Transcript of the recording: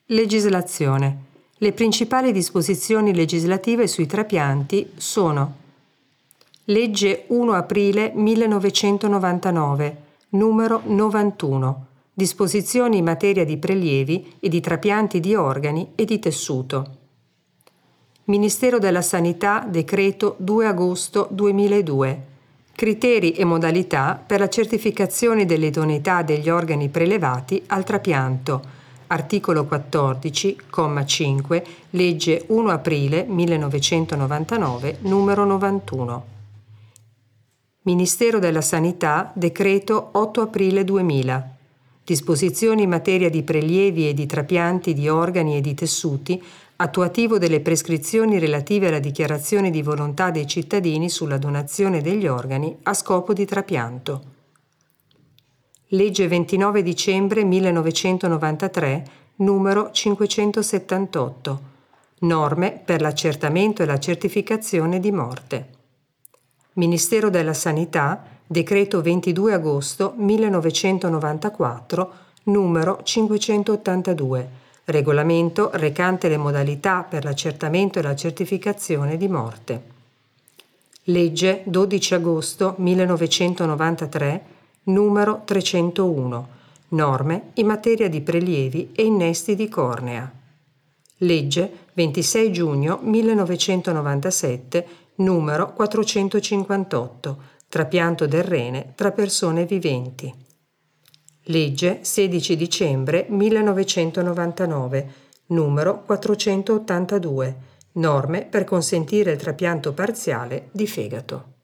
Legislazione. Le principali disposizioni legislative sui trapianti sono: Legge 1 aprile 1999, numero 91, disposizioni in materia di prelievi e di trapianti di organi e di tessuto. Ministero della Sanità, decreto 2 agosto 2002, criteri e modalità per la certificazione dell'idoneità degli organi prelevati al trapianto, articolo 14, comma 5, legge 1 aprile 1999, numero 91. Ministero della Sanità, decreto 8 aprile 2000. Disposizioni in materia di prelievi e di trapianti di organi e di tessuti, attuativo delle prescrizioni relative alla dichiarazione di volontà dei cittadini sulla donazione degli organi a scopo di trapianto. Legge 29 dicembre 1993, numero 578. Norme per l'accertamento e la certificazione di morte. Ministero della Sanità, decreto 22 agosto 1994, numero 582, regolamento recante le modalità per l'accertamento e la certificazione di morte. Legge 12 agosto 1993, numero 301, norme in materia di prelievi e innesti di cornea. Legge 26 giugno 1997, numero 458, trapianto del rene tra persone viventi. Legge 16 dicembre 1999, numero 482, norme per consentire il trapianto parziale di fegato.